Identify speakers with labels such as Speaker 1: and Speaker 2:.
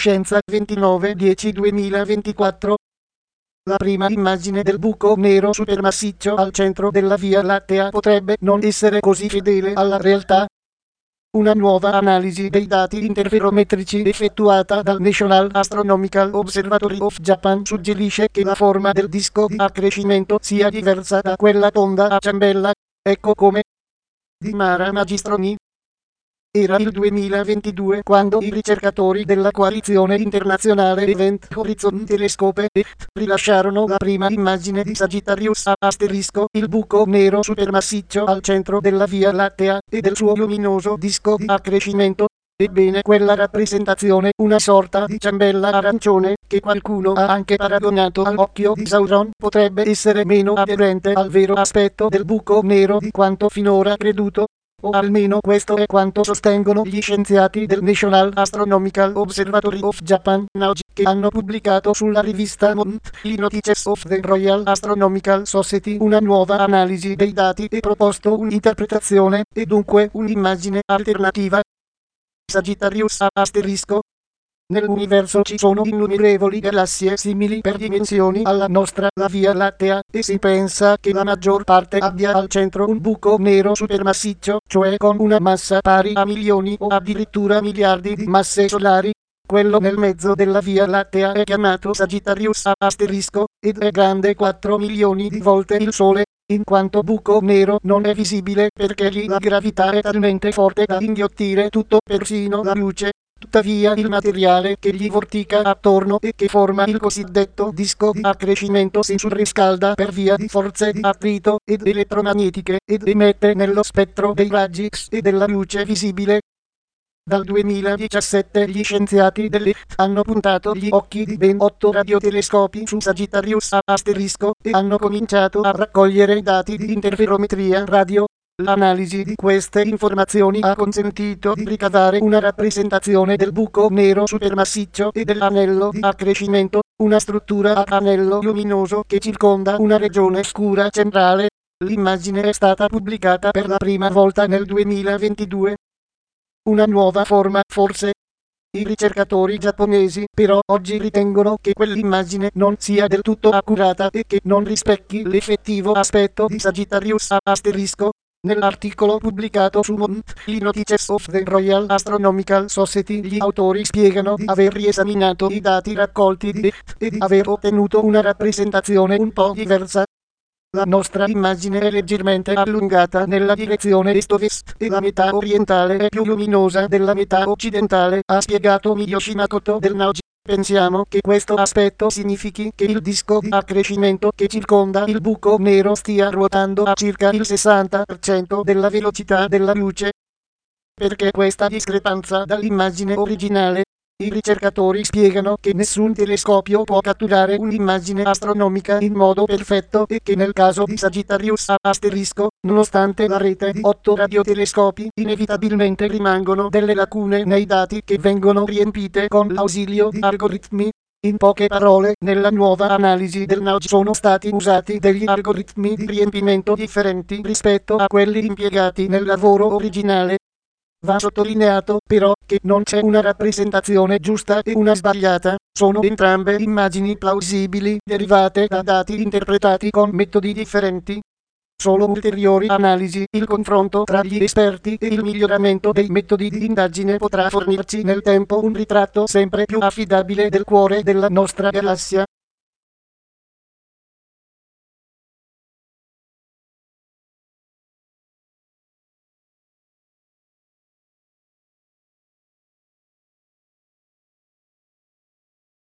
Speaker 1: Scienza 29/10/2024. La prima immagine del buco nero supermassiccio al centro della Via Lattea potrebbe non essere così fedele alla realtà. Una nuova analisi dei dati interferometrici effettuata dal National Astronomical Observatory of Japan suggerisce che la forma del disco di accrescimento sia diversa da quella tonda a ciambella. Ecco come. Di Mara Magistroni. Era il 2022 quando i ricercatori della coalizione internazionale Event Horizon Telescope rilasciarono la prima immagine di Sagittarius A*, il buco nero supermassiccio al centro della Via Lattea, e del suo luminoso disco di accrescimento. Ebbene, quella rappresentazione, una sorta di ciambella arancione, che qualcuno ha anche paragonato all'occhio di Sauron, potrebbe essere meno aderente al vero aspetto del buco nero di quanto finora creduto. O almeno questo è quanto sostengono gli scienziati del National Astronomical Observatory of Japan, NAOJ, che hanno pubblicato sulla rivista Monthly Notices of the Royal Astronomical Society una nuova analisi dei dati e proposto un'interpretazione, e dunque un'immagine alternativa. Sagittarius A*. Nell'universo ci sono innumerevoli galassie simili per dimensioni alla nostra, la Via Lattea, e si pensa che la maggior parte abbia al centro un buco nero supermassiccio, cioè con una massa pari a milioni o addirittura miliardi di masse solari. Quello nel mezzo della Via Lattea è chiamato Sagittarius A*, ed è grande 4 milioni di volte il Sole. In quanto buco nero non è visibile perché lì la gravità è talmente forte da inghiottire tutto, persino la luce. Tuttavia il materiale che gli vortica attorno e che forma il cosiddetto disco di accrescimento si surriscalda per via di forze di attrito ed elettromagnetiche ed emette nello spettro dei raggi X e della luce visibile. Dal 2017 gli scienziati dell'EFT hanno puntato gli occhi di ben 8 radiotelescopi su Sagittarius A*, e hanno cominciato a raccogliere dati di interferometria radio. L'analisi di queste informazioni ha consentito di ricavare una rappresentazione del buco nero supermassiccio e dell'anello di accrescimento, una struttura a anello luminoso che circonda una regione scura centrale. L'immagine è stata pubblicata per la prima volta nel 2022. Una nuova forma, forse? I ricercatori giapponesi però oggi ritengono che quell'immagine non sia del tutto accurata e che non rispecchi l'effettivo aspetto di Sagittarius A*. Nell'articolo pubblicato su Monthly Notices of the Royal Astronomical Society gli autori spiegano di aver riesaminato i dati raccolti di EFT e di aver ottenuto una rappresentazione un po' diversa. La nostra immagine è leggermente allungata nella direzione est-ovest e la metà orientale è più luminosa della metà occidentale, ha spiegato Miyoshi Makoto del NAOJ. Pensiamo che questo aspetto significhi che il disco di accrescimento che circonda il buco nero stia ruotando a circa il 60% della velocità della luce. Perché questa discrepanza dall'immagine originale? I ricercatori spiegano che nessun telescopio può catturare un'immagine astronomica in modo perfetto e che nel caso di Sagittarius A*, nonostante la rete di 8 radiotelescopi, inevitabilmente rimangono delle lacune nei dati che vengono riempite con l'ausilio di algoritmi. In poche parole, nella nuova analisi del NAOJ sono stati usati degli algoritmi di riempimento differenti rispetto a quelli impiegati nel lavoro originale. Va sottolineato, però, che non c'è una rappresentazione giusta e una sbagliata, sono entrambe immagini plausibili derivate da dati interpretati con metodi differenti. Solo ulteriori analisi, il confronto tra gli esperti e il miglioramento dei metodi di indagine potrà fornirci nel tempo un ritratto sempre più affidabile del cuore della nostra galassia.